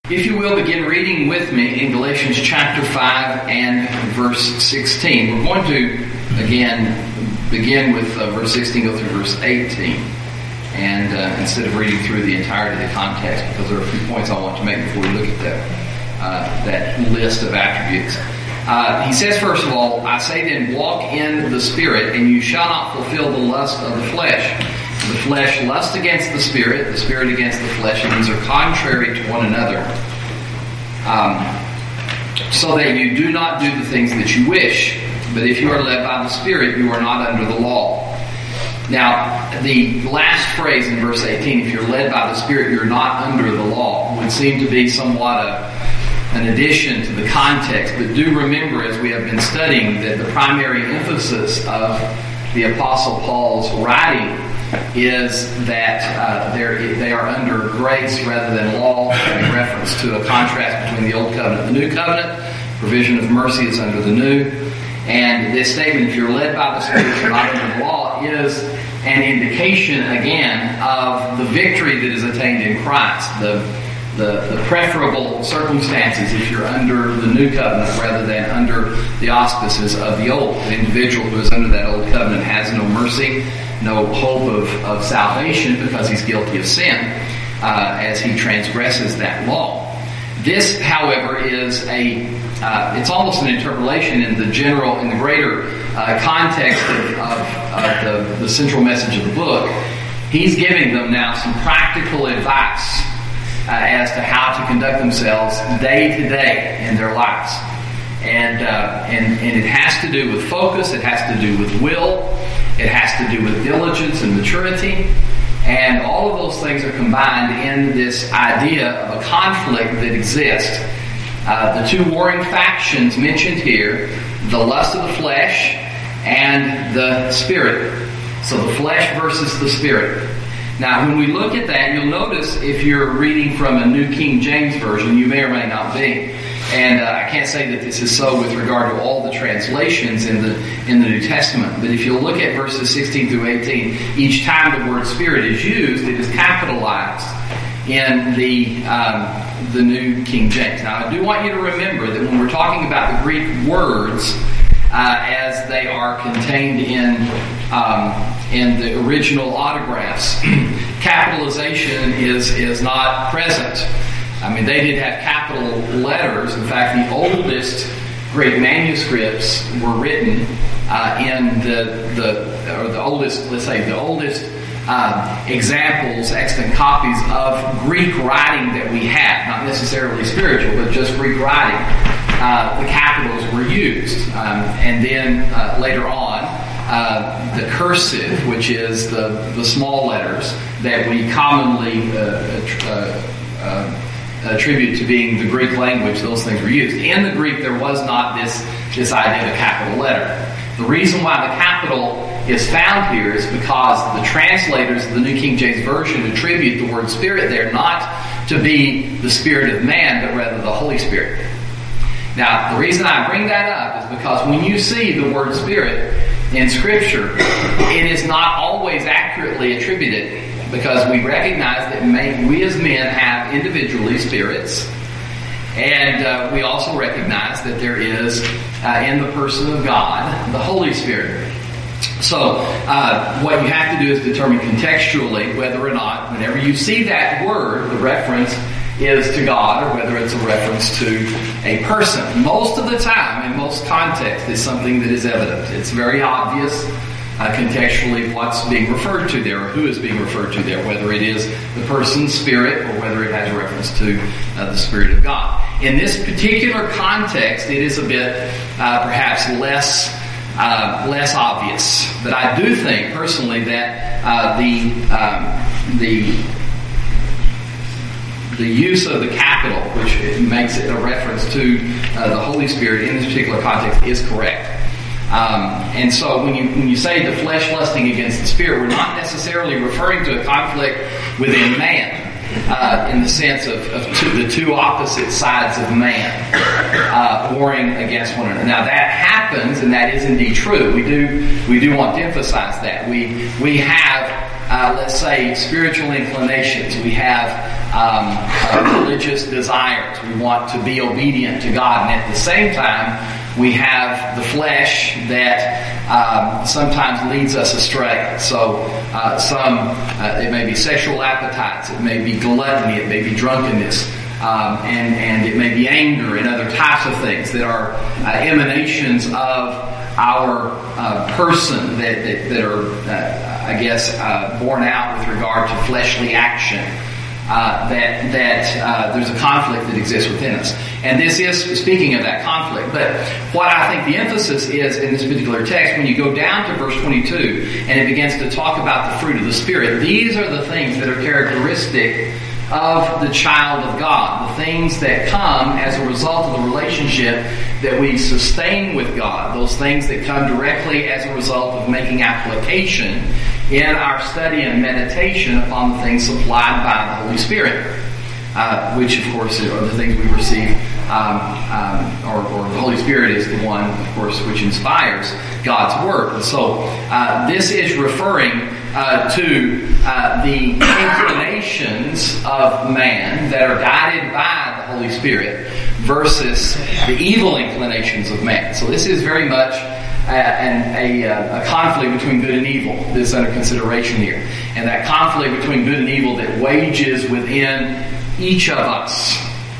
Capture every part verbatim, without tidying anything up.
If you will, begin reading with me in Galatians chapter five and verse sixteen. We're going to, again, begin with uh, verse sixteen, go through verse eighteen. And uh, instead of reading through the entirety of the context, because there are a few points I want to make before we look at that, uh, that list of attributes. Uh, he says, first of all, I say then, walk in the Spirit, and you shall not fulfill the lust of the flesh. The flesh lusts against the Spirit, the Spirit against the flesh, and these are contrary to one another. Um, so that you do not do the things that you wish. But if you are led by the Spirit, you are not under the law. Now, the last phrase in verse eighteen, if you're led by the Spirit, you're not under the law, would seem to be somewhat a, an addition to the context. But do remember, as we have been studying, that the primary emphasis of the Apostle Paul's writing is that uh, they are under grace rather than law, in reference to a contrast between the Old Covenant and the New Covenant. Provision of mercy is under the New. And this statement, if you're led by the Spirit, you're not under the law, is an indication, again, of the victory that is attained in Christ. The, the, the preferable circumstances if you're under the New Covenant rather than under the auspices of the Old. The individual who is under that Old Covenant has no mercy, no hope of, of salvation because he's guilty of sin uh, as he transgresses that law. This, however, is a, uh, it's almost an interpolation in the general, in the greater uh, context of, of, of the, the central message of the book. He's giving them now some practical advice uh, as to how to conduct themselves day to day in their lives. And, uh, and, and it has to do with focus, it has to do with will, it has to do with diligence and maturity. And all of those things are combined in this idea of a conflict that exists. Uh, the two warring factions mentioned here, the lust of the flesh and the Spirit. So the flesh versus the Spirit. Now, when we look at that, you'll notice if you're reading from a New King James Version, you may or may not be. And uh, I can't say that this is so with regard to all the translations in the in the New Testament. But if you look at verses sixteen through eighteen, each time the word Spirit is used, it is capitalized in the um, the New King James. Now, I do want you to remember that when we're talking about the Greek words uh, as they are contained in um, in the original autographs, capitalization is is not present. I mean, they did have capital letters. In fact, the oldest Greek manuscripts were written uh, in the the or the oldest, let's say, the oldest uh, examples, extant copies of Greek writing that we have, not necessarily spiritual, but just Greek writing. Uh, the capitals were used, um, and then uh, later on, uh, the cursive, which is the the small letters that we commonly uh, uh, uh, attribute to being the Greek language, those things were used. In the Greek, there was not this, this idea of a capital letter. The reason why the capital is found here is because the translators of the New King James Version attribute the word Spirit there not to be the Spirit of man, but rather the Holy Spirit. Now, the reason I bring that up is because when you see the word Spirit in Scripture, it is not always accurately attributed, because we recognize that may, we as men have individually spirits, and uh, we also recognize that there is uh, in the person of God the Holy Spirit. So uh, what you have to do is determine contextually whether or not, whenever you see that word, the reference is to God or whether it's a reference to a person. Most of the time, in most contexts, it's something that is evident. It's very obvious Uh, contextually what's being referred to there or who is being referred to there, whether it is the person's spirit or whether it has a reference to uh, the Spirit of God. In this particular context, it is a bit uh, perhaps less uh, less obvious, but I do think personally that uh, the um, the the use of the capital, which makes it a reference to uh, the Holy Spirit in this particular context, is correct. Um, and so when you when you say the flesh lusting against the Spirit, we're not necessarily referring to a conflict within man uh, in the sense of, of two, the two opposite sides of man uh, warring against one another. Now that happens, and that is indeed true. We do we do want to emphasize that we we have uh, let's say, spiritual inclinations. We have um, uh, religious desires. We want to be obedient to God, and at the same time, we have the flesh that um, sometimes leads us astray. So uh, some, uh, it may be sexual appetites, it may be gluttony, it may be drunkenness, um, and, and it may be anger and other types of things that are uh, emanations of our uh, person that, that, that are, uh, I guess, uh, born out with regard to fleshly action. Uh, that that uh, there's a conflict that exists within us. And this is speaking of that conflict. But what I think the emphasis is in this particular text, when you go down to verse twenty-two and it begins to talk about the fruit of the Spirit, these are the things that are characteristic of the child of God, the things that come as a result of the relationship that we sustain with God, those things that come directly as a result of making application in our study and meditation upon the things supplied by the Holy Spirit, uh, which of course are the things we receive, um, um, or, or the Holy Spirit is the one, of course, which inspires God's Word. And so uh, this is referring uh, to uh, the inclinations of man that are guided by the Holy Spirit versus the evil inclinations of man. So this is very much Uh, and a, uh, a conflict between good and evil that's under consideration here. And that conflict between good and evil that wages within each of us.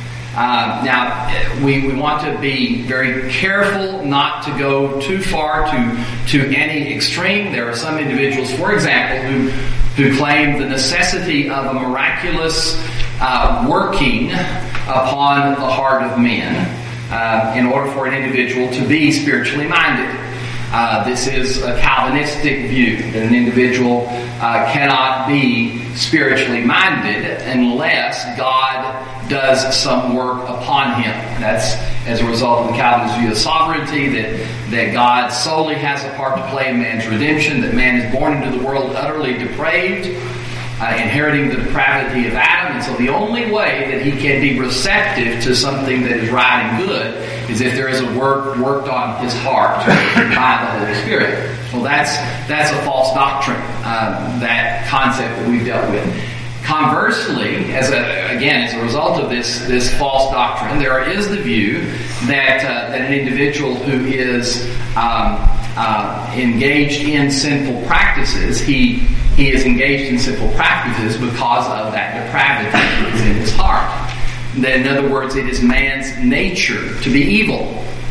Uh, now, we, we want to be very careful not to go too far to, to any extreme. There are some individuals, for example, who, who claim the necessity of a miraculous uh, working upon the heart of men uh, in order for an individual to be spiritually minded. Uh, this is a Calvinistic view that an individual uh, cannot be spiritually minded unless God does some work upon him. That's as a result of the Calvinist view of sovereignty, that, that God solely has a part to play in man's redemption, that man is born into the world utterly depraved, uh, inheriting the depravity of Adam, and so the only way that he can be receptive to something that is right and good is if there is a work worked on his heart by the Holy Spirit. Well, that's that's a false doctrine, um, that concept that we've dealt with. Conversely, as a, again, as a result of this this false doctrine, there is the view that uh, that an individual who is um, uh, engaged in sinful practices, he he is engaged in sinful practices because of that depravity that is in his heart. That, in other words, it is man's nature to be evil.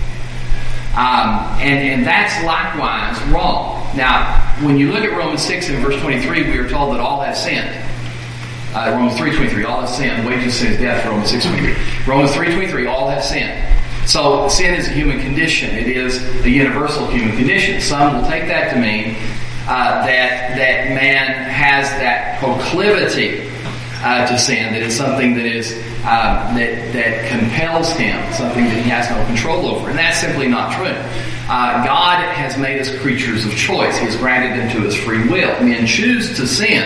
Um, and, and that's likewise wrong. Now, when you look at Romans six and verse twenty-three, we are told that all have sinned. Uh, Romans three twenty-three, all have sinned. The wages of sin is death. Romans six twenty-three. Romans three twenty-three, all have sinned. So sin is a human condition. It is a universal human condition. Some will take that to mean uh, that that man has that proclivity uh, to sin. That it's something that is uh, that that compels him, something that he has no control over, and that's simply not true. Uh, God has made us creatures of choice. He has granted them to us free will. Men choose to sin.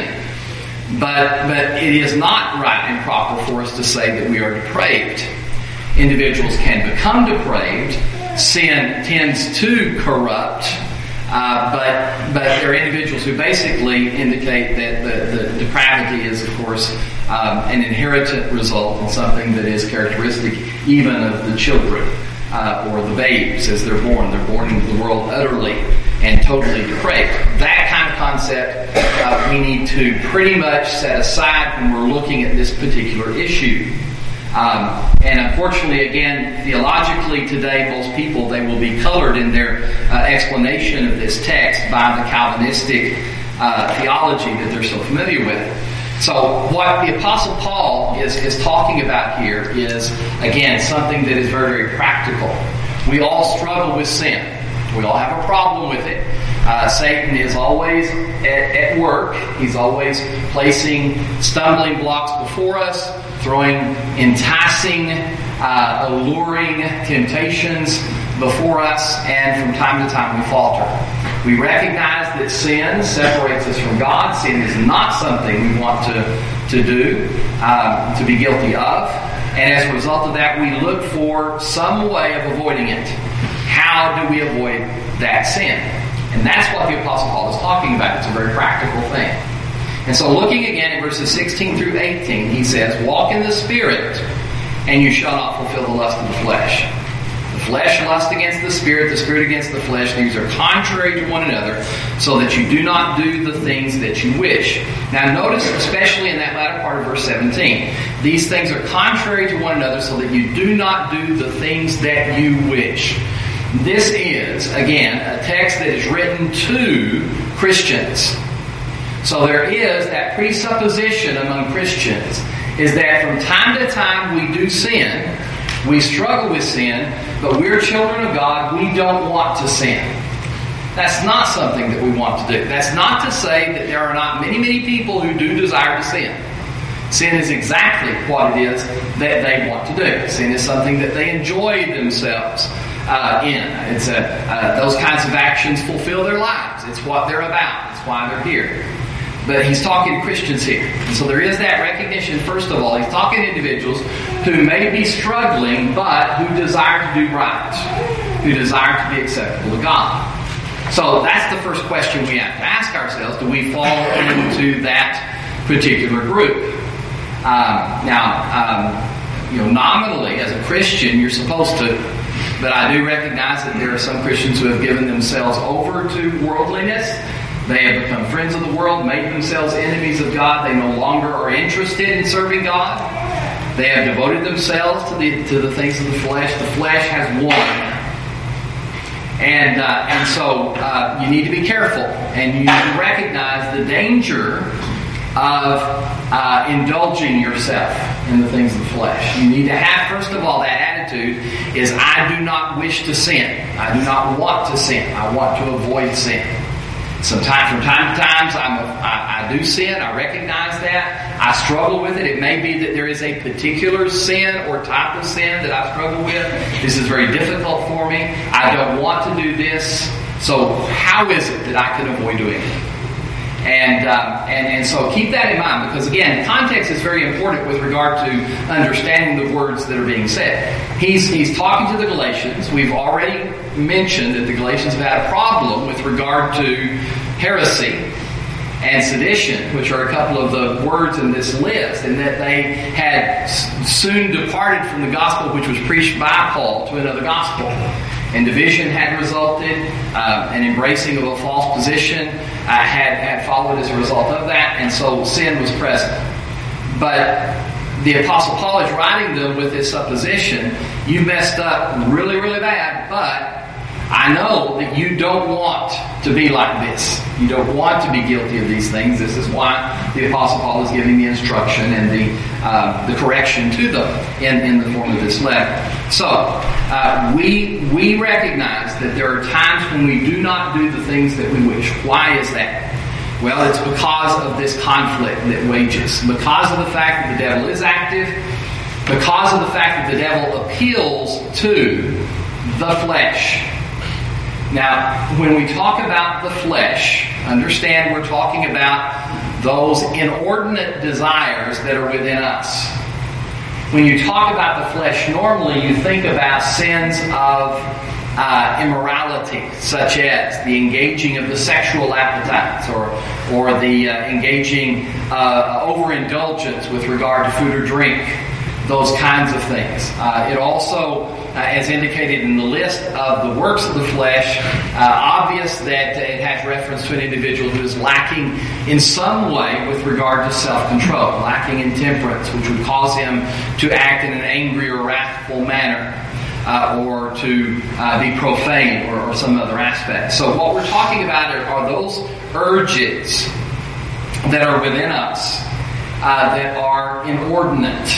But but it is not right and proper for us to say that we are depraved. Individuals can become depraved. Sin tends to corrupt. Uh, but but there are individuals who basically indicate that the, the depravity is, of course, um, an inherited result and something that is characteristic even of the children uh, or the babes as they're born. They're born into the world utterly and totally depraved. That kind of concept uh, we need to pretty much set aside when we're looking at this particular issue. Um, and unfortunately, again, theologically today, most people, they will be colored in their uh, explanation of this text by the Calvinistic uh, theology that they're so familiar with. So what the Apostle Paul is, is talking about here is, again, something that is very, very practical. We all struggle with sin. We all have a problem with it. Uh, Satan is always at, at work. He's always placing stumbling blocks before us, throwing enticing, uh, alluring temptations before us, and from time to time we falter. We recognize that sin separates us from God. Sin is not something we want to, to do, um, to be guilty of. And as a result of that, we look for some way of avoiding it. How do we avoid that sin? And that's what the Apostle Paul is talking about. It's a very practical thing. And so looking again at verses sixteen through eighteen, he says, walk in the Spirit, and you shall not fulfill the lust of the flesh. The flesh lusts against the Spirit, the Spirit against the flesh. These are contrary to one another, so that you do not do the things that you wish. Now notice, especially in that latter part of verse seventeen, these things are contrary to one another, so that you do not do the things that you wish. This is, again, a text that is written to Christians. So there is that presupposition among Christians, is that from time to time we do sin, we struggle with sin, but we're children of God, we don't want to sin. That's not something that we want to do. That's not to say that there are not many, many people who do desire to sin. Sin is exactly what it is that they want to do. Sin is something that they enjoy themselves uh, in. It's a, uh, those kinds of actions fulfill their lives. It's what they're about. It's why they're here. But he's talking to Christians here. And so there is that recognition, first of all. He's talking to individuals who may be struggling, but who desire to do right, who desire to be acceptable to God. So that's the first question we have to ask ourselves. Do we fall into that particular group? Um, now, um, you know, nominally, as a Christian, you're supposed to, but I do recognize that there are some Christians who have given themselves over to worldliness. They have become friends of the world, made themselves enemies of God. They no longer are interested in serving God. They have devoted themselves to the to the things of the flesh. The flesh has won. And uh, and so uh, you need to be careful. And you need to recognize the danger of uh, indulging yourself in the things of the flesh. You need to have, first of all, that attitude is, I do not wish to sin. I do not want to sin. I want to avoid sin. Sometimes, from time to time, I'm a, I, I do sin. I recognize that. I struggle with it. It may be that there is a particular sin or type of sin that I struggle with. This is very difficult for me. I don't want to do this. So how is it that I can avoid doing it? And, um, and and so keep that in mind, because again, context is very important with regard to understanding the words that are being said. He's he's talking to the Galatians. We've already mentioned that the Galatians have had a problem with regard to heresy and sedition, which are a couple of the words in this list, and that they had soon departed from the gospel which was preached by Paul to another gospel. And division had resulted, uh, an embracing of a false position uh, had, had followed as a result of that, and so sin was present. But the Apostle Paul is writing them with this supposition, you messed up really, really bad, but I know that you don't want to be like this. You don't want to be guilty of these things. This is why the Apostle Paul is giving the instruction and the uh, the correction to them in, in the form of this letter. So, uh, we we recognize that there are times when we do not do the things that we wish. Why is that? Well, it's because of this conflict that wages. Because of the fact that the devil is active. Because of the fact that the devil appeals to the flesh. Now, when we talk about the flesh, understand we're talking about those inordinate desires that are within us. When you talk about the flesh, normally you think about sins of uh, immorality, such as the engaging of the sexual appetites or or the uh, engaging uh, overindulgence with regard to food or drink, those kinds of things. Uh, it also Uh, as indicated in the list of the works of the flesh, uh, obvious that it has reference to an individual who is lacking in some way with regard to self-control, lacking in temperance, which would cause him to act in an angry or wrathful manner, uh, or to uh, be profane or, or some other aspect. So what we're talking about are, are those urges that are within us uh, that are inordinate.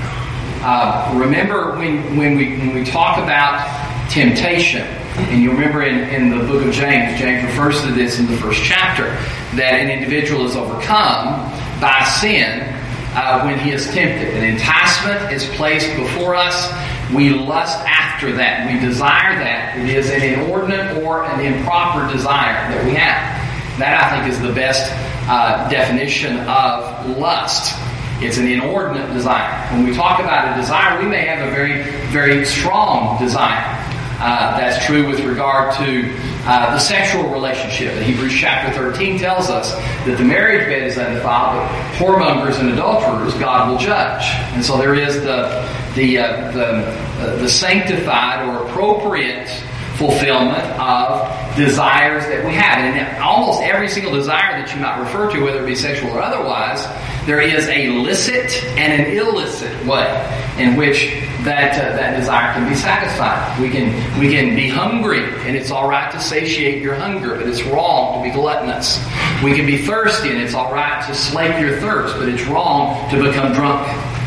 Uh, remember when, when we when we talk about temptation, and you remember in, in the book of James, James refers to this in the first chapter, that an individual is overcome by sin uh, when he is tempted. An enticement is placed before us. We lust after that. We desire that. It is an inordinate or an improper desire that we have. That, I think, is the best uh, definition of lust. It's an inordinate desire. When we talk about a desire, we may have a very, very strong desire. Uh, that's true with regard to Uh, the sexual relationship. In Hebrews chapter thirteen tells us that the marriage bed is undefiled, but whoremongers and adulterers God will judge. And so there is the the uh, the, uh, the sanctified or appropriate fulfillment of desires that we have. And almost every single desire that you might refer to, whether it be sexual or otherwise, there is a licit and an illicit way in which that uh, that desire can be satisfied. We can we can be hungry, and it's all right to satiate your hunger, but it's wrong to be gluttonous. We can be thirsty, and it's all right to slake your thirst, but it's wrong to become drunk.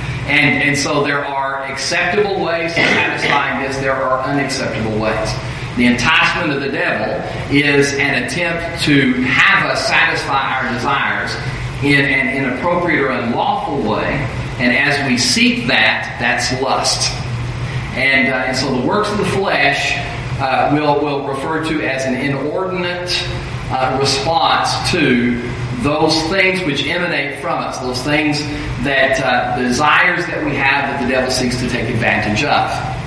And and so there are acceptable ways to satisfying this. There are unacceptable ways. The enticement of the devil is an attempt to have us satisfy our desires in an inappropriate or unlawful way, and as we seek that, that's lust. And, uh, and so the works of the flesh uh, we'll, we'll refer to as an inordinate uh, response to those things which emanate from us, those things that uh, the desires that we have that the devil seeks to take advantage of.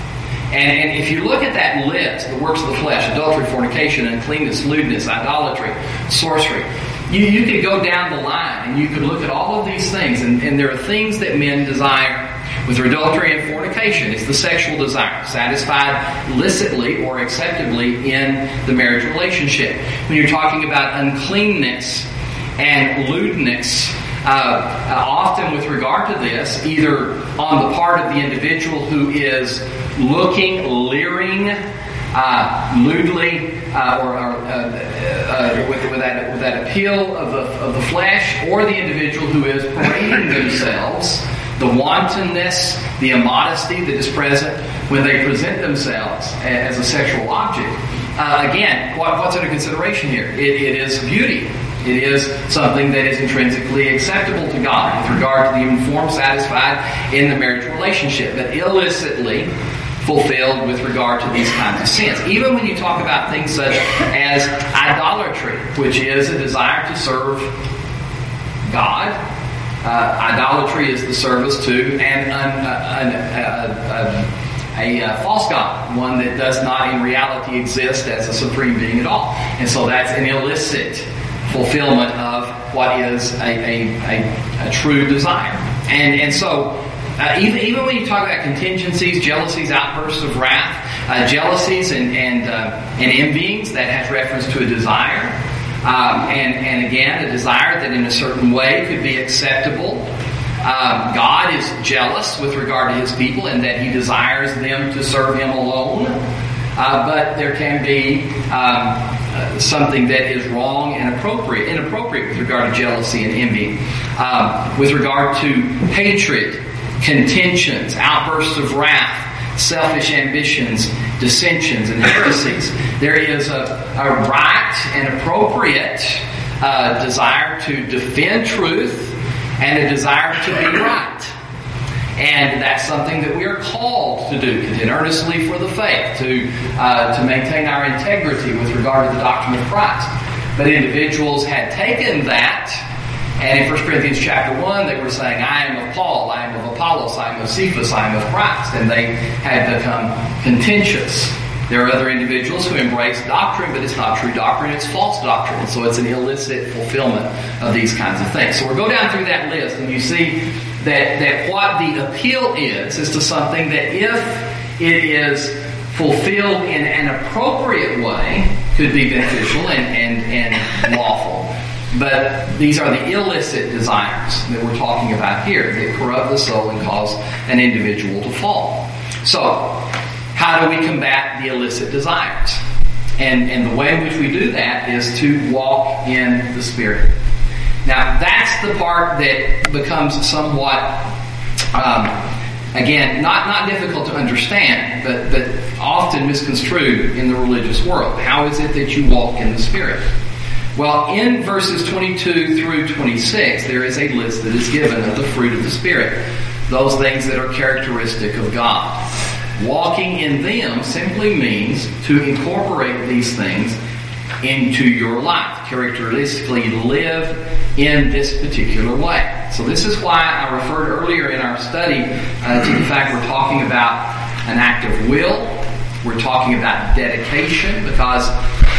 And, and if you look at that list, the works of the flesh, adultery, fornication, uncleanness, lewdness, idolatry, sorcery, you, you could go down the line and you could look at all of these things, and, and there are things that men desire. With adultery and fornication, it's the sexual desire, satisfied licitly or acceptably in the marriage relationship. When you're talking about uncleanness and lewdness, uh, uh, often with regard to this, either on the part of the individual who is looking, leering, uh, lewdly, uh, or, or uh, uh, with, with, that, with that appeal of the, of the flesh, or the individual who is parading themselves, the wantonness, the immodesty that is present when they present themselves as a sexual object. Uh, again, what, what's under consideration here? It, it is beauty. It is something that is intrinsically acceptable to God with regard to the form satisfied in the marriage relationship, but illicitly fulfilled with regard to these kinds of sins. Even when you talk about things such as idolatry, which is a desire to serve God. Uh, idolatry is the service to an, an, an, a, a, a, a false god, one that does not in reality exist as a supreme being at all. And so that's an illicit fulfillment of what is a, a, a, a true desire. And, and so uh, even, even when you talk about contingencies, jealousies, outbursts of wrath, uh, jealousies and, and, uh, and envyings, that has reference to a desire. Um, and, and again, a desire that in a certain way could be acceptable. Um, God is jealous with regard to His people in that He desires them to serve Him alone. Uh, but there can be um, uh, something that is wrong and appropriate, inappropriate with regard to jealousy and envy. Um, with regard to hatred, contentions, outbursts of wrath, selfish ambitions, dissensions, and heresies. There is a, a right and appropriate uh, desire to defend truth and a desire to be right. And that's something that we are called to do, contend earnestly for the faith, to uh, to maintain our integrity with regard to the doctrine of Christ. But individuals had taken that, and in First Corinthians chapter one, they were saying, I am of Paul, I am of Apollos, I am of Cephas, I am of Christ. And they had become contentious. There are other individuals who embrace doctrine, but it's not true doctrine, it's false doctrine. And so it's an illicit fulfillment of these kinds of things. So we'll go down through that list, and you see that, that what the appeal is, is to something that if it is fulfilled in an appropriate way, could be beneficial and, and, and lawful. But these are the illicit desires that we're talking about here that corrupt the soul and cause an individual to fall. So, how do we combat the illicit desires? And, and the way in which we do that is to walk in the Spirit. Now, that's the part that becomes somewhat, um, again, not, not difficult to understand, but, but often misconstrued in the religious world. How is it that you walk in the Spirit? Well, in verses twenty-two through twenty-six, there is a list that is given of the fruit of the Spirit, those things that are characteristic of God. Walking in them simply means to incorporate these things into your life, characteristically live in this particular way. So this is why I referred earlier in our study uh, to the fact we're talking about an act of will, we're talking about dedication, because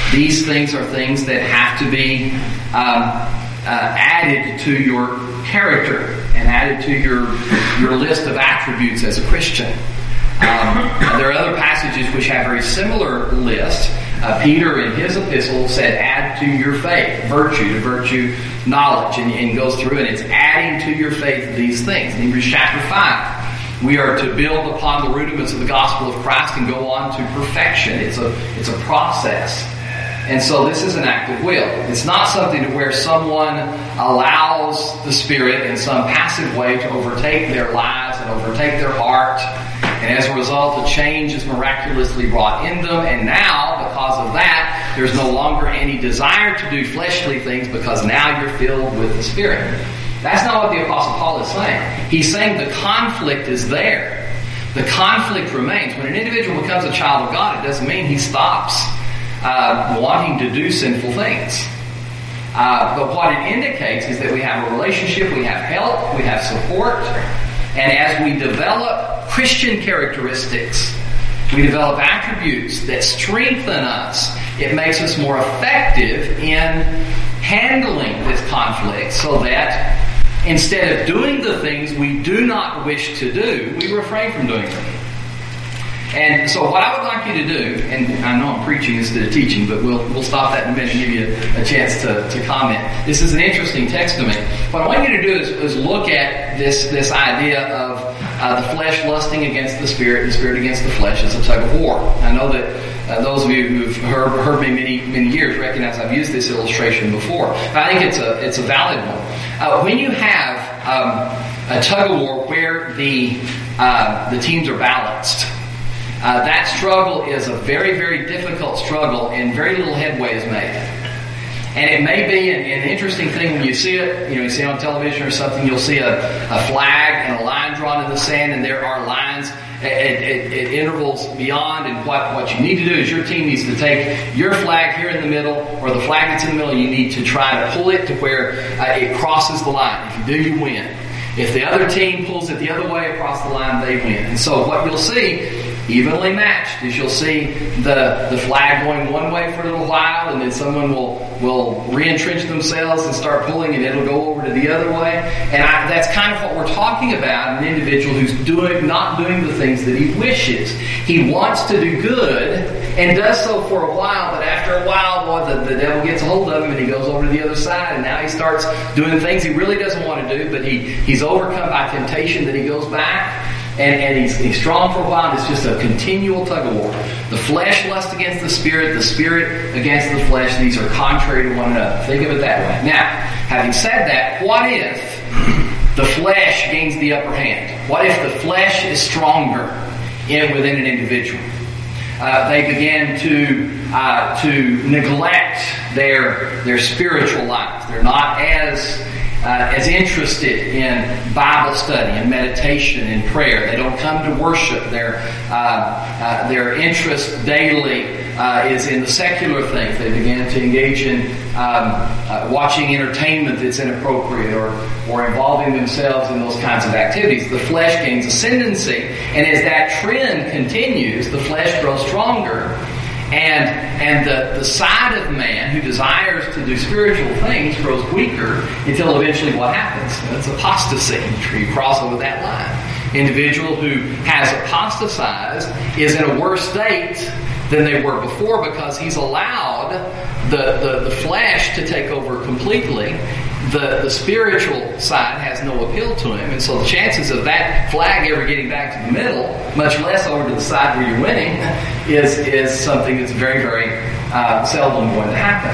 These things are things that have to be um, uh, added to your character and added to your your list of attributes as a Christian. Um, there are other passages which have very similar lists. Uh, Peter in his epistle said, add to your faith virtue, to virtue knowledge, and, and goes through and it's adding to your faith these things. In Hebrews chapter five, we are to build upon the rudiments of the gospel of Christ and go on to perfection. It's a it's a process. And so this is an act of will. It's not something to where someone allows the Spirit in some passive way to overtake their lives and overtake their heart. And as a result, a change is miraculously brought in them. And now, because of that, there's no longer any desire to do fleshly things because now you're filled with the Spirit. That's not what the Apostle Paul is saying. He's saying the conflict is there. The conflict remains. When an individual becomes a child of God, it doesn't mean he stops Uh, wanting to do sinful things. Uh, but what it indicates is that we have a relationship, we have help, we have support, and as we develop Christian characteristics, we develop attributes that strengthen us, it makes us more effective in handling this conflict so that instead of doing the things we do not wish to do, we refrain from doing them. And so what I would like you to do, and I know I'm preaching instead of teaching, but we'll we'll stop that in a minute and give you a, a chance to, to comment. This is an interesting text to me. What I want you to do is, is look at this, this idea of uh, the flesh lusting against the Spirit, the Spirit against the flesh as a tug of war. I know that uh, those of you who've heard, heard me many many years recognize I've used this illustration before. But I think it's a it's a valid one. Uh, when you have um, a tug of war where the uh, the teams are balanced, Uh, that struggle is a very, very difficult struggle and very little headway is made. And it may be an, an interesting thing when you see it, you know, you see it on television or something, you'll see a, a flag and a line drawn in the sand and there are lines at, at, at intervals beyond, and what, what you need to do is your team needs to take your flag here in the middle or the flag that's in the middle, you need to try to pull it to where uh, it crosses the line. If you do, you win. If the other team pulls it the other way across the line, they win. And so what you'll see, evenly matched, is you'll see the, the flag going one way for a little while, and then someone will, will re-entrench themselves and start pulling, and it'll go over to the other way. And I, that's kind of what we're talking about, an individual who's doing not doing the things that he wishes. He wants to do good, and does so for a while, but after a while, boy, the, the devil gets a hold of him, and he goes over to the other side, and now he starts doing things he really doesn't want to do, but he, he's overcome by temptation, that he goes back. And, and he's, he's strong for a while, and it's just a continual tug of war. The flesh lusts against the Spirit, the Spirit against the flesh. These are contrary to one another. Think of it that way. Now, having said that, what if the flesh gains the upper hand? What if the flesh is stronger in, within an individual? Uh, they begin to uh, to neglect their their spiritual life. They're not as Uh, as interested in Bible study and meditation and prayer. They don't come to worship. Their uh, uh, their interest daily uh, is in the secular things. They begin to engage in um, uh, watching entertainment that's inappropriate, or or involving themselves in those kinds of activities. The flesh gains ascendancy, and as that trend continues, the flesh grows stronger. And and the, the side of man who desires to do spiritual things grows weaker until eventually what happens? It's apostasy. You cross over that line. Individual who has apostatized is in a worse state than they were before because he's allowed the, the, the flesh to take over completely. The, the spiritual side has no appeal to him, and so the chances of that flag ever getting back to the middle, much less over to the side where you're winning, is is something that's very, very uh, seldom going to happen.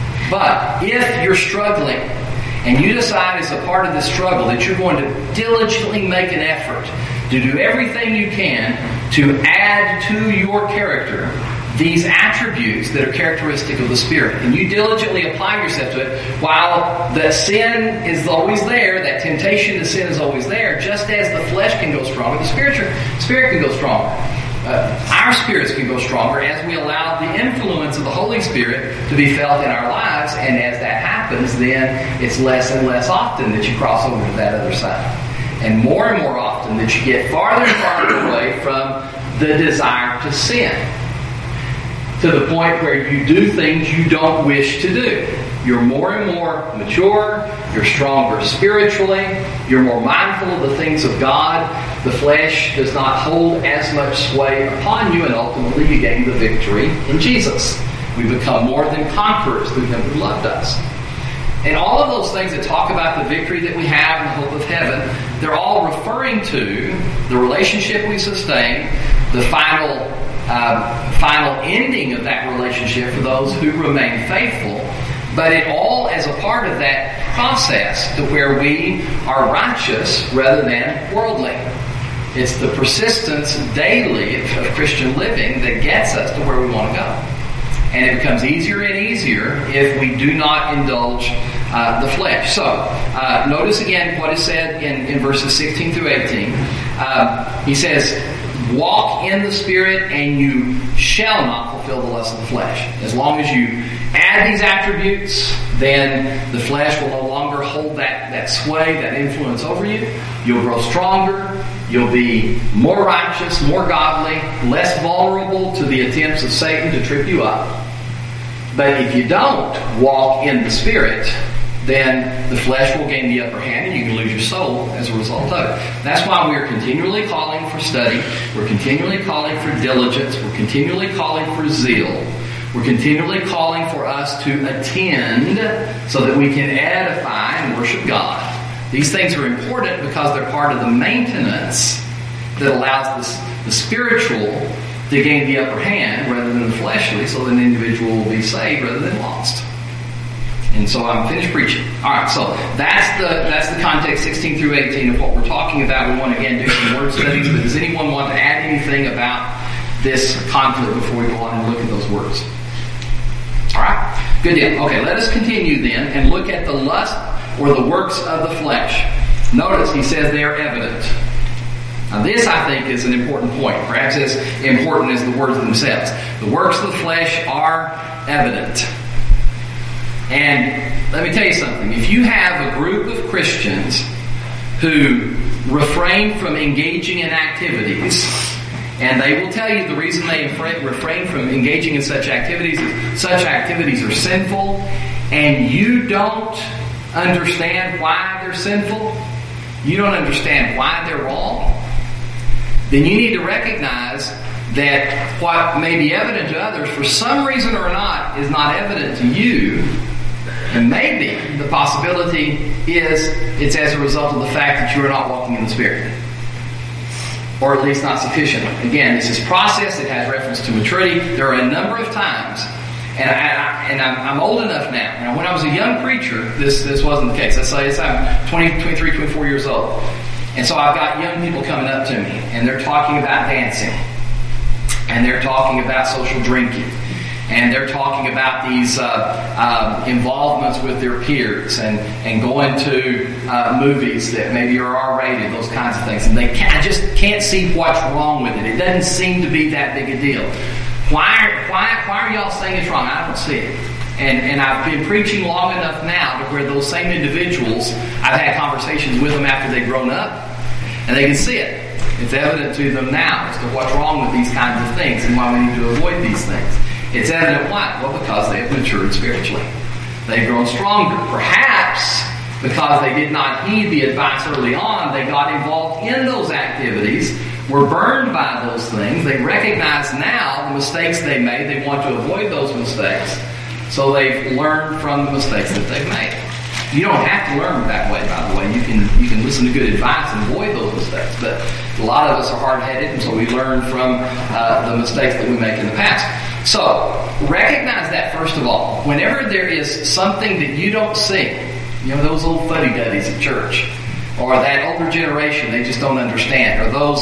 But if you're struggling, and you decide as a part of this struggle that you're going to diligently make an effort to do everything you can to add to your character these attributes that are characteristic of the Spirit, and you diligently apply yourself to it, while the sin is always there, that temptation to sin is always there, just as the flesh can go stronger, the spirit, spirit can go stronger. Uh, our spirits can go stronger as we allow the influence of the Holy Spirit to be felt in our lives, and as that happens, then it's less and less often that you cross over to that other side. And more and more often that you get farther and farther away from the desire to sin. to the point where you do things you don't wish to do. You're more and more mature, you're stronger spiritually, you're more mindful of the things of God. The flesh does not hold as much sway upon you, and ultimately you gain the victory in Jesus. We become more than conquerors through Him who loved us. And all of those things that talk about the victory that we have and the hope of heaven, they're all referring to the relationship we sustain, the final, uh, final ending of that relationship for those who remain faithful, but it all as a part of that process to where we are righteous rather than worldly. It's the persistence daily of, of Christian living that gets us to where we want to go. And it becomes easier and easier if we do not indulge uh, the flesh. So, uh, notice again what is said in, in verses sixteen through eighteen. Uh, he says, walk in the Spirit and you shall not fulfill the lust of the flesh. As long as you add these attributes, then the flesh will no longer hold that, that sway, that influence over you. You'll grow stronger. You'll be more righteous, more godly, less vulnerable to the attempts of Satan to trip you up. But if you don't walk in the Spirit, then the flesh will gain the upper hand and you can lose your soul as a result of it. That's why we're continually calling for study. We're continually calling for diligence. We're continually calling for zeal. We're continually calling for us to attend so that we can edify and worship God. These things are important because they're part of the maintenance that allows the, the spiritual to gain the upper hand rather than the fleshly, so that an individual will be saved rather than lost. And so I'm finished preaching. All right, so that's the that's the context, sixteen through eighteen, of what we're talking about. We want to again do some word studies, but does anyone want to add anything about this conflict before we go on and look at those words? All right, good deal. Okay, let us continue then and look at the lust or the works of the flesh. Notice he says they are evident. Now this, I think, is an important point, perhaps as important as the words themselves. The works of the flesh are evident. And let me tell you something. If you have a group of Christians who refrain from engaging in activities, and they will tell you the reason they refrain from engaging in such activities is such activities are sinful, and you don't understand why they're sinful, you don't understand why they're wrong, then you need to recognize that what may be evident to others for some reason or not is not evident to you. And maybe the possibility is it's as a result of the fact that you are not walking in the Spirit. Or at least not sufficiently. Again, this is process. It has reference to maturity. There are a number of times, and, I, and I'm, I'm old enough now. Now, when I was a young preacher, this, this wasn't the case. Let's say it's, I'm twenty, twenty-three, twenty-four years old. And so I've got young people coming up to me, and they're talking about dancing. And they're talking about social drinking. And they're talking about these uh, um, involvements with their peers and, and going to uh, movies that maybe are R-rated, those kinds of things. And they can't, I just can't see what's wrong with it. It doesn't seem to be that big a deal. Why, why, why are y'all saying it's wrong? I don't see it. And, and I've been preaching long enough now to where those same individuals, I've had conversations with them after they've grown up, and they can see it. It's evident to them now as to what's wrong with these kinds of things and why we need to avoid these things. It's evident why? Well, because they have matured spiritually. They've grown stronger. Perhaps because they did not heed the advice early on, they got involved in those activities, were burned by those things. They recognize now the mistakes they made. They want to avoid those mistakes. So they've learned from the mistakes that they've made. You don't have to learn that way, by the way. You can you can listen to good advice and avoid those mistakes. But a lot of us are hard-headed, and so we learn from uh, the mistakes that we make in the past. So, recognize that first of all. Whenever there is something that you don't see, you know, those old fuddy-duddies at church, or that older generation, they just don't understand, or those,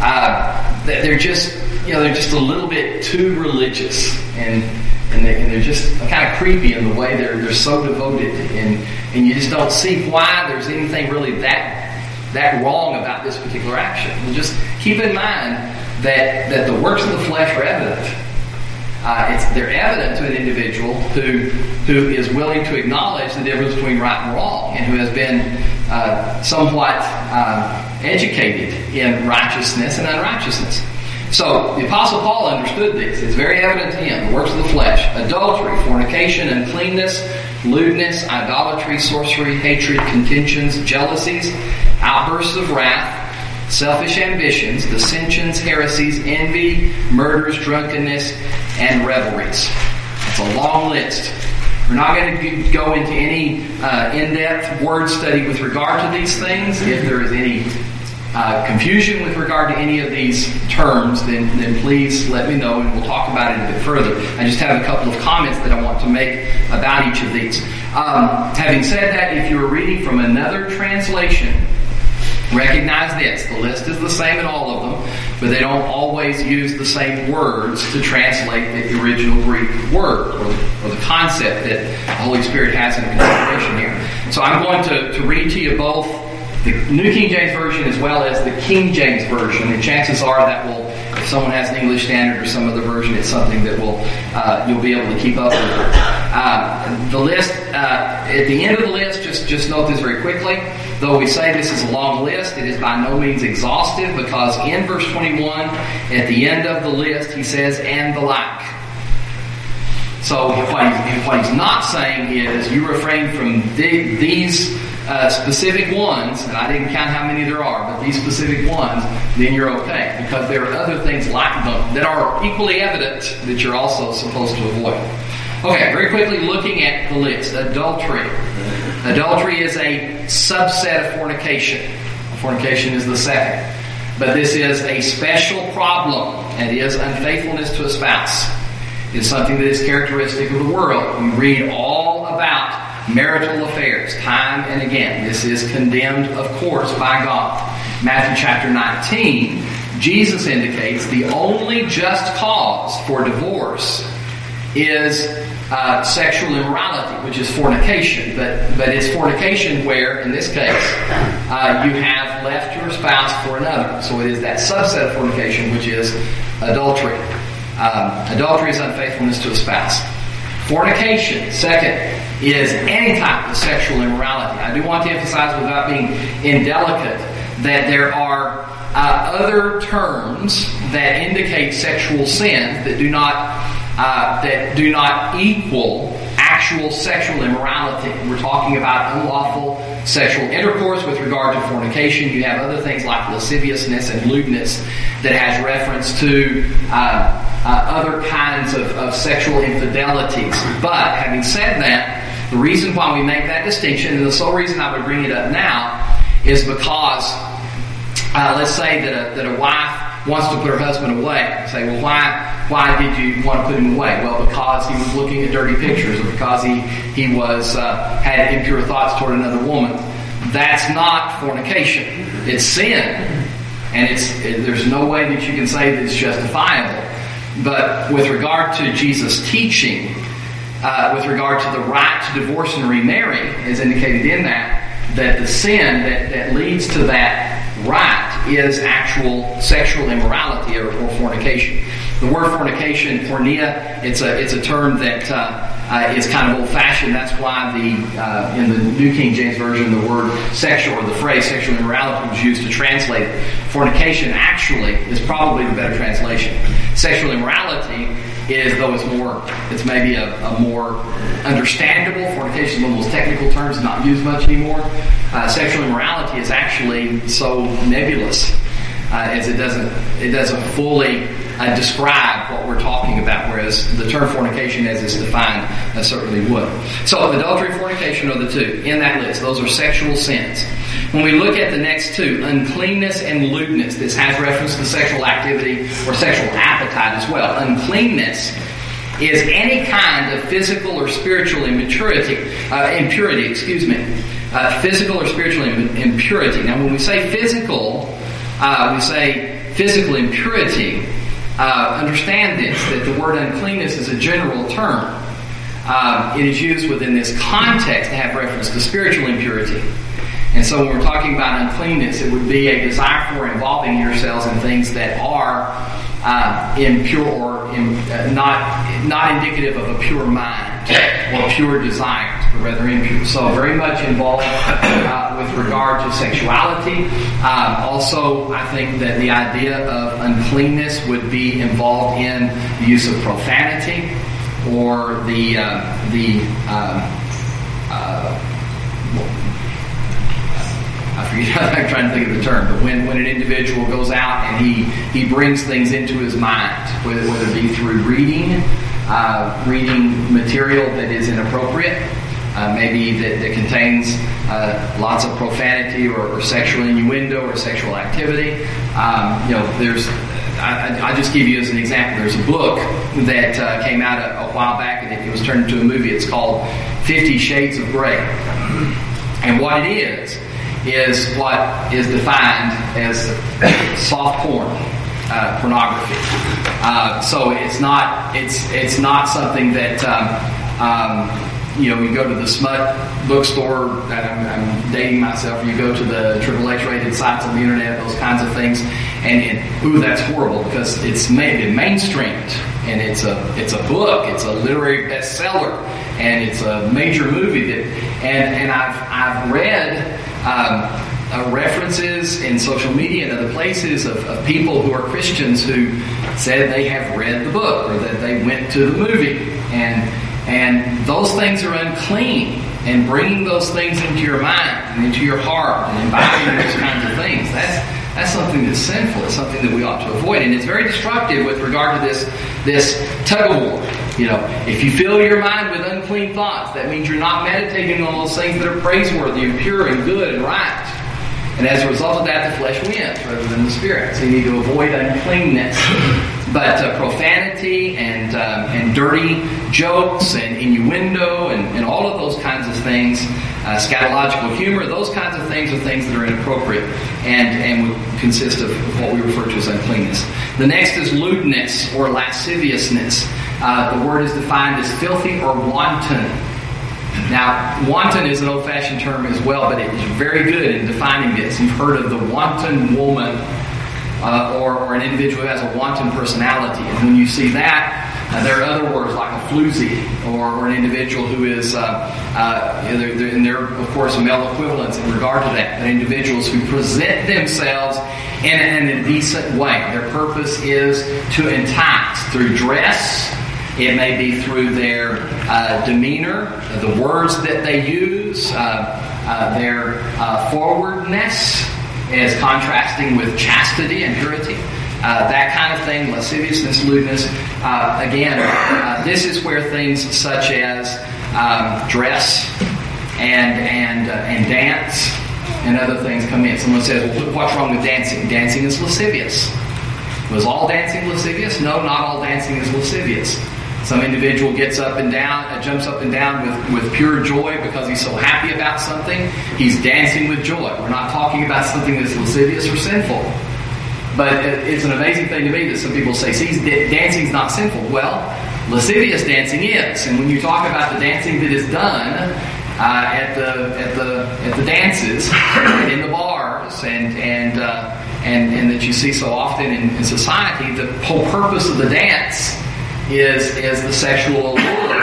uh, they're just, you know, they're just a little bit too religious, and and, they, and they're just kind of creepy in the way they're they're so devoted, and and you just don't see why there's anything really that that wrong about this particular action. And just keep in mind that that the works of the flesh are evident. Uh, it's, they're evident to an individual who who is willing to acknowledge the difference between right and wrong, and who has been uh, somewhat uh, educated in righteousness and unrighteousness. So, the Apostle Paul understood this. It's very evident to him. The works of the flesh: adultery, fornication, uncleanness, lewdness, idolatry, sorcery, hatred, contentions, jealousies, outbursts of wrath, selfish ambitions, dissensions, heresies, envy, murders, drunkenness, and revelries. It's a long list. We're not going to go into any uh, in-depth word study with regard to these things. If there is any uh, confusion with regard to any of these terms, then, then please let me know and we'll talk about it a bit further. I just have a couple of comments that I want to make about each of these. Um, having said that, if you're reading from another translation, recognize this. The list is the same in all of them, but they don't always use the same words to translate the original Greek word or the, or the concept that the Holy Spirit has in consideration here. So I'm going to, to read to you both the New King James Version as well as the King James Version, and chances are that will, if someone has an English Standard or some other version, it's something that will uh, you'll be able to keep up with. Uh, the list, uh, at the end of the list, just, just note this very quickly. Though we say this is a long list, it is by no means exhaustive, because in verse twenty-one, at the end of the list, he says, and the like. So what he's, what he's not saying is, you refrain from the, these uh, specific ones, and I didn't count how many there are, but these specific ones, then you're okay. Because there are other things like them that are equally evident that you're also supposed to avoid. Okay, very quickly looking at the list. Adultery. Adultery is a subset of fornication. Fornication is the second. But this is a special problem, and it is unfaithfulness to a spouse. It's something that is characteristic of the world. We read all about marital affairs time and again. This is condemned, of course, by God. Matthew chapter nineteen, Jesus indicates the only just cause for divorce is uh, sexual immorality, which is fornication. But but it's fornication where, in this case, uh, you have left your spouse for another. So it is that subset of fornication, which is adultery. Um, adultery is unfaithfulness to a spouse. Fornication, second, is any type of sexual immorality. I do want to emphasize, without being indelicate, that there are uh, other terms that indicate sexual sins that do not uh, that do not equal actual sexual immorality. We're talking about unlawful sexual intercourse. With regard to fornication, you have other things like lasciviousness and lewdness that has reference to uh, uh, other kinds of, of sexual infidelities. But having said that, the reason why we make that distinction, and the sole reason I would bring it up now, is because uh, let's say that a, that a wife wants to put her husband away. Say, well, why why did you want to put him away? Well, because he was looking at dirty pictures, or because he he was uh, had impure thoughts toward another woman. That's not fornication. It's sin, and it's it, there's no way that you can say that it's justifiable. But with regard to Jesus' teaching, uh, with regard to the right to divorce and remarry, as indicated in that, that the sin that, that leads to that right is actual sexual immorality or, or fornication. The word fornication, porneia, it's a it's a term that uh, uh, is kind of old-fashioned. That's why the uh, in the New King James Version, the word sexual or the phrase sexual immorality was used to translate it. Fornication actually is probably the better translation. Sexual immorality is, though it's more, it's maybe a, a more understandable. Fornication is one of those technical terms not used much anymore. Uh, sexual immorality is actually so nebulous uh, as it doesn't it doesn't fully uh, describe what we're talking about, whereas the term fornication, as it's defined, uh, certainly would. So adultery and fornication are the two in that list. Those are sexual sins. When we look at the next two, uncleanness and lewdness, this has reference to sexual activity or sexual appetite as well. Uncleanness is any kind of physical or spiritual immaturity, uh, impurity, excuse me, uh, physical or spiritual impurity. Now, when we say physical, uh, we say physical impurity. Uh, understand this, that the word uncleanness is a general term. Uh, it is used within this context to have reference to spiritual impurity. And so when we're talking about uncleanness, it would be a desire for involving yourselves in things that are uh, impure or in, uh, not not indicative of a pure mind or pure desires. but rather impure. So very much involved uh, with regard to sexuality. Um, also, I think that the idea of uncleanness would be involved in the use of profanity or the uh, the um, uh, I forget, I'm trying to think of the term, but when, when an individual goes out and he, he brings things into his mind, whether, whether it be through reading, uh, reading material that is inappropriate, uh, maybe that, that contains uh, lots of profanity or, or sexual innuendo or sexual activity. Um, you know, there's, I, I just give you as an example, there's a book that uh, came out a, a while back and it, it was turned into a movie. It's called Fifty Shades of Grey. And what it is, is what is defined as soft porn, uh, pornography. Uh, so it's not it's it's not something that um, um, you know you go to the smut bookstore. I'm, I'm dating myself. You go to the Triple X rated sites on the internet, those kinds of things, and, and ooh, that's horrible because it's made it mainstreamed and it's a it's a book, it's a literary bestseller, and it's a major movie that and and I've I've read. Um, uh, references in social media and other places of, of people who are Christians who said they have read the book or that they went to the movie, and and those things are unclean. And bringing those things into your mind and into your heart and imbibing those kinds of things, that's that's something that's sinful. It's something that we ought to avoid, and it's very destructive with regard to this this tug of war. You know, if you fill your mind with unclean thoughts, that means you're not meditating on those things that are praiseworthy and pure and good and right. And as a result of that, the flesh wins rather than the spirit. So you need to avoid uncleanness. But uh, profanity and um, and dirty jokes and innuendo and, and all of those kinds of things, uh, scatological humor, those kinds of things are things that are inappropriate and, and would consist of what we refer to as uncleanness. The next is lewdness or lasciviousness. Uh, the word is defined as filthy or wanton. Now, wanton is an old-fashioned term as well, but it is very good in defining this. You've heard of the wanton woman, uh, or, or an individual who has a wanton personality. And when you see that, uh, there are other words like a floozy, or, or an individual who is, uh, uh, they're, they're, and there are, of course, male equivalents in regard to that. But individuals who present themselves in an indecent way. Their purpose is to entice through dress. It may be through their uh, demeanor, the words that they use, uh, uh, their uh, forwardness as contrasting with chastity and purity. Uh, that kind of thing, lasciviousness, lewdness. Uh, again, uh, this is where things such as um, dress and and uh, and dance and other things come in. Someone says, well, what's wrong with dancing? Dancing is lascivious. Was all dancing lascivious? No, not all dancing is lascivious. Some individual gets up and down, uh, jumps up and down with, with pure joy because he's so happy about something. He's dancing with joy. We're not talking about something that's lascivious or sinful. But it's an amazing thing to me that some people say, see, dancing's not sinful. Well, lascivious dancing is. And when you talk about the dancing that is done uh, at the at the at the dances, and in the bars, and and uh, and and that you see so often in, in society, the whole purpose of the dance is is the sexual allure,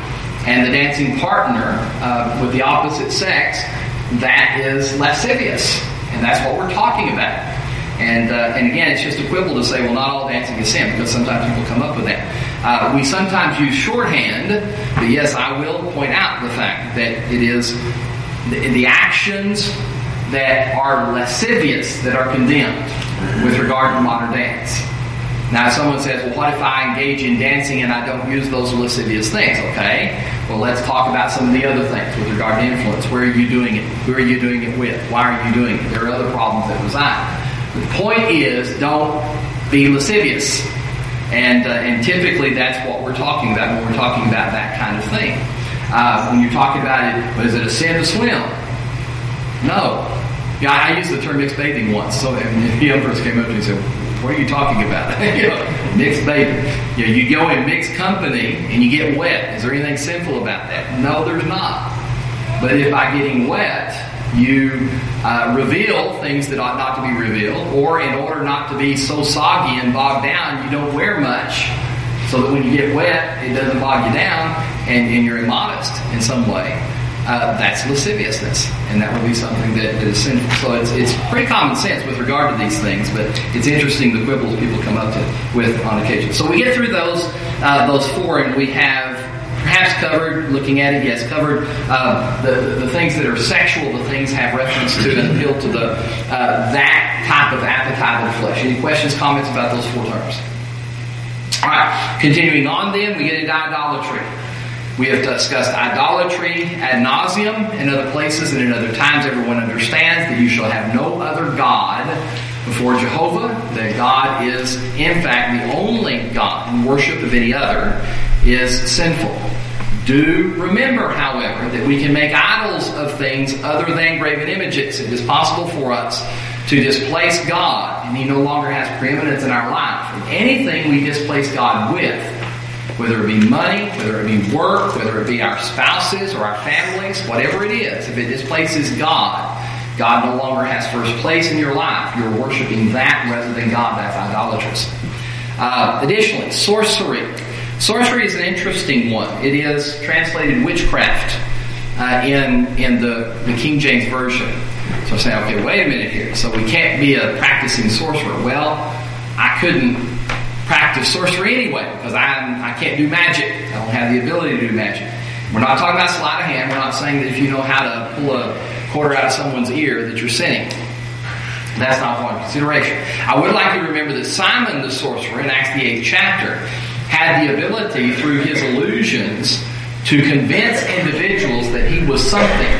and the dancing partner uh, with the opposite sex, that is lascivious, and that's what we're talking about. And uh, and again, it's just a quibble to say, well, not all dancing is sin, because sometimes people come up with that. Uh, we sometimes use shorthand, but yes, I will point out the fact that it is the, the actions that are lascivious that are condemned with regard to modern dance. Now, someone says, well, what if I engage in dancing and I don't use those lascivious things? Okay, well, let's talk about some of the other things with regard to influence. Where are you doing it? Who are you doing it with? Why are you doing it? There are other problems that reside. The point is, don't be lascivious. And uh, and typically that's what we're talking about when we're talking about that kind of thing. Uh, when you're talking about it, well, is it a sin to swim? No. Yeah, I, I used the term mixed bathing once. So and the young person came up to me and said, what are you talking about? you know, mixed bathing. You know, you go in mixed company and you get wet. Is there anything sinful about that? No, there's not. But if by getting wet, you uh, reveal things that ought not to be revealed, or in order not to be so soggy and bogged down, you don't wear much, so that when you get wet, it doesn't bog you down, and, and you're immodest in some way. Uh, that's lasciviousness, and that would be something that, that is sinful. So it's it's pretty common sense with regard to these things, but it's interesting the quibbles people come up to with on occasion. So we get through those uh, those four, and we have perhaps covered, looking at it, yes, covered uh, the the things that are sexual. The things have reference to and appeal to the uh, that type of appetite of the flesh. Any questions, comments about those four terms? All right, continuing on then, we get into idolatry. We have discussed idolatry ad nauseum in other places and in other times. Everyone understands that you shall have no other God before Jehovah, that God is, in fact, the only God, and worship of any other is sinful. Do remember, however, that we can make idols of things other than graven images. It is possible for us to displace God, and He no longer has preeminence in our life. And anything we displace God with, whether it be money, whether it be work, whether it be our spouses or our families, whatever it is, if it displaces God, God no longer has first place in your life. You're worshiping that rather than God. That's idolatrous. Uh, additionally, sorcery. Sorcery is an interesting one. It is translated witchcraft uh, in in the, the King James Version. So I say, okay, wait a minute here. So we can't be a practicing sorcerer. Well, I couldn't practice sorcery anyway because I'm, I can't do magic. I don't have the ability to do magic. We're not talking about sleight of hand. We're not saying that if you know how to pull a quarter out of someone's ear that you're sinning. That's not one consideration. I would like you to remember that Simon the sorcerer in Acts the eighth chapter had the ability through his illusions to convince individuals that he was something.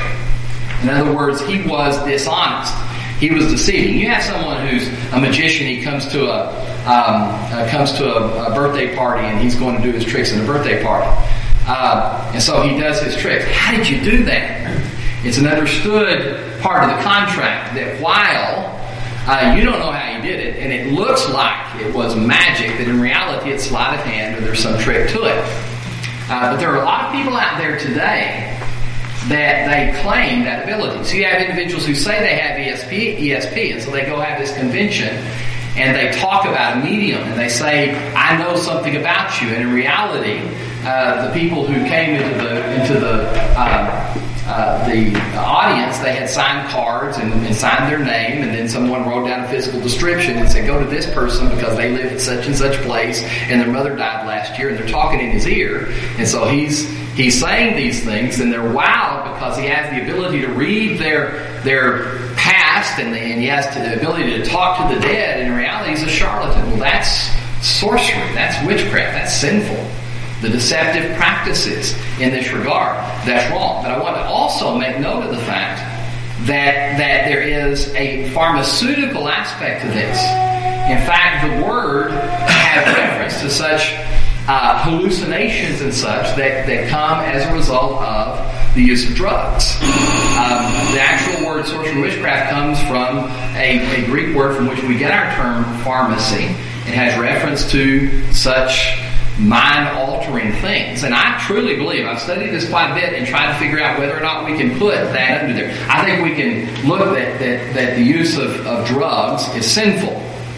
In other words, he was dishonest. He was deceiving. You have someone who's a magician. He comes to a um, uh, comes to a, a birthday party, and he's going to do his tricks in a birthday party. Uh, and so he does his tricks. How did you do that? It's an understood part of the contract that while uh, you don't know how he did it, and it looks like it was magic, that in reality it's sleight of hand or there's some trick to it. Uh, but there are a lot of people out there today that they claim that ability. So you have individuals who say they have E S P, E S P, and so they go have this convention and they talk about a medium and they say, I know something about you. And in reality, uh, the people who came into the into the uh, uh, the audience, they had signed cards and, and signed their name, and then someone wrote down a physical description and said, go to this person because they live at such and such place and their mother died last year, and they're talking in his ear. And so he's He's saying these things, and they're wowed because he has the ability to read their their past, and, the, and he has the ability to talk to the dead. And in reality, he's a charlatan. Well, that's sorcery. That's witchcraft. That's sinful. The deceptive practices in this regard, that's wrong. But I want to also make note of the fact that that there is a pharmaceutical aspect to this. In fact, the Word has reference to such Uh, hallucinations and such that, that come as a result of the use of drugs. Um, the actual word sorcery witchcraft comes from a, a Greek word from which we get our term pharmacy. It has reference to such mind-altering things. And I truly believe, I've studied this quite a bit and tried to figure out whether or not we can put that under there. I think we can look at that, that the use of, of drugs is sinful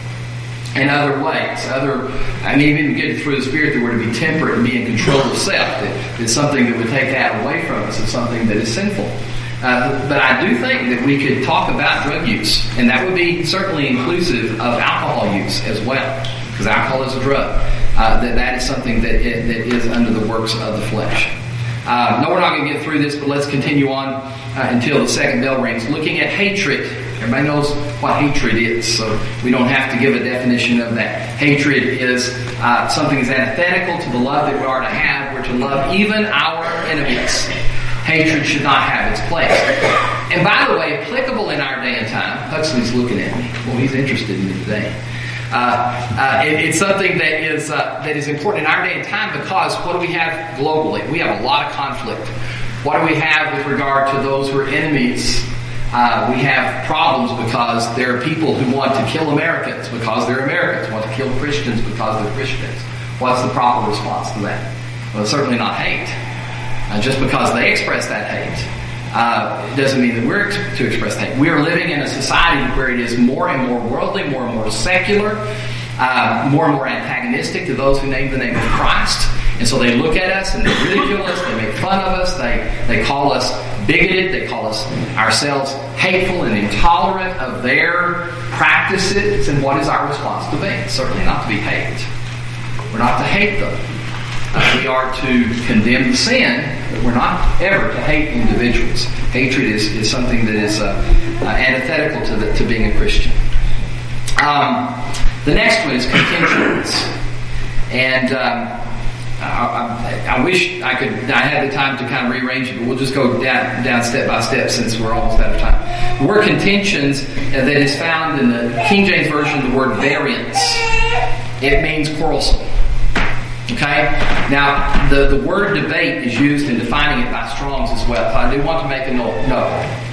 in other ways. Other, I mean, even get through the Spirit that we're to be temperate and be in control of self. That it's something that would take that away from us. It's something that is sinful. Uh, but I do think that we could talk about drug use, and that would be certainly inclusive of alcohol use as well, because alcohol is a drug. Uh, that that is something that it, that is under the works of the flesh. Uh, no, we're not going to get through this, but let's continue on uh, until the second bell rings. Looking at hatred. Everybody knows what hatred is, so we don't have to give a definition of that. Hatred is uh, something that's antithetical to the love that we are to have. We're to love even our enemies. Hatred should not have its place. And by the way, applicable in our day and time, Huxley's looking at me. Well, he's interested in me today. Uh, uh, it, it's something that is uh, that is important in our day and time because what do we have globally? We have a lot of conflict. What do we have with regard to those who are enemies? Uh, we have problems because there are people who want to kill Americans because they're Americans, want to kill Christians because they're Christians. What's the proper response to that? Well, it's certainly not hate. Uh, just because they express that hate, uh, it doesn't mean that we're to express hate. We are living in a society where it is more and more worldly, more and more secular, uh, more and more antagonistic to those who name the name of Christ. And so they look at us and they ridicule us, they make fun of us, they, they call us bigoted, they call us ourselves hateful and intolerant of their practices. And what is our response to be? Certainly not to be hate. We're not to hate them. Uh, we are to condemn the sin, but we're not ever to hate individuals. Hatred is, is something that is uh, uh, antithetical to, the, to being a Christian. Um, the next one is contentions. And um, I, I, I wish I could, I had the time to kind of rearrange it, but we'll just go down, down step by step since we're almost out of time. The word contentions uh, that is found in the King James Version, the word variance. It means quarrelsome. Okay? Now, the, the word debate is used in defining it by Strong's as well. So I do want to make a note. No.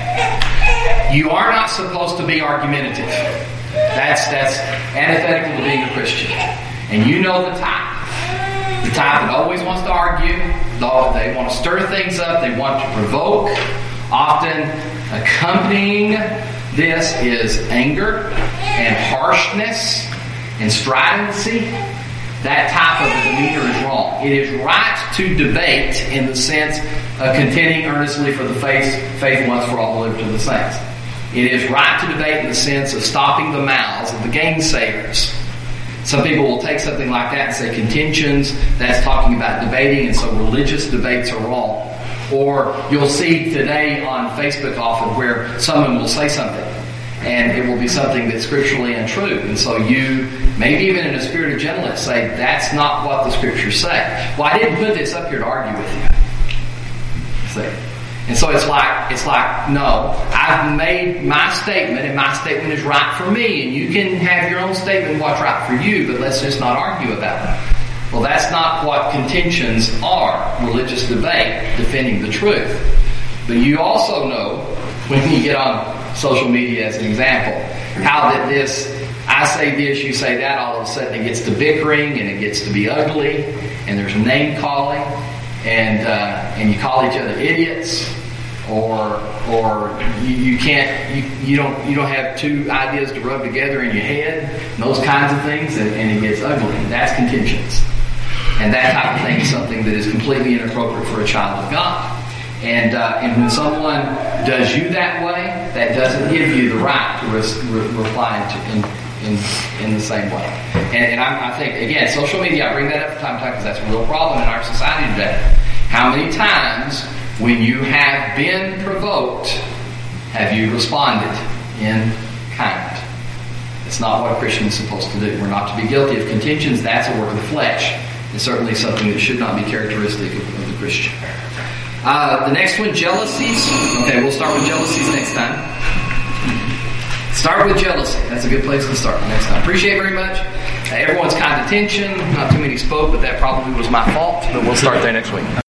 You are not supposed to be argumentative. That's, that's antithetical to being a Christian. And you know the type. The type that always wants to argue. They want to stir things up. They want to provoke. Often accompanying this is anger and harshness and stridency. That type of a demeanor is wrong. It is right to debate in the sense of contending earnestly for the faith, faith once for all delivered to the saints. It is right to debate in the sense of stopping the mouths of the gainsayers. Some people will take something like that and say contentions, that's talking about debating, and so religious debates are wrong. Or you'll see today on Facebook often where someone will say something, and it will be something that's scripturally untrue. And so you, maybe even in a spirit of gentleness, say, that's not what the scriptures say. Well, I didn't put this up here to argue with you. See? And so it's like, it's like, no, I've made my statement, and my statement is right for me, and you can have your own statement what's right for you, but let's just not argue about it. Well, that's not what contentions are, religious debate, defending the truth. But you also know, when you get on social media as an example, how that this, I say this, you say that, all of a sudden it gets to bickering, and it gets to be ugly, and there's name calling, and uh, and you call each other idiots, or or you, you can't you, you don't you don't have two ideas to rub together in your head, and those kinds of things, and, and it gets ugly. That's contentions, and that type of thing is something that is completely inappropriate for a child of God. And uh, and when someone does you that way, that doesn't give you the right to res- re- reply to in, in in the same way. And, and I, I think, again, social media, I bring that up from time to time because that's a real problem in our society today. How many times, when you have been provoked, have you responded in kind? It's not what a Christian is supposed to do. We're not to be guilty of contentions. That's a work of the flesh. It's certainly something that should not be characteristic of, of the Christian. Uh, the next one, jealousies. Okay, we'll start with jealousies next time. Start with jealousy. That's a good place to start next time. Appreciate it very much. Uh, everyone's kind of tension. Not too many spoke, but that probably was my fault. But we'll start there next week.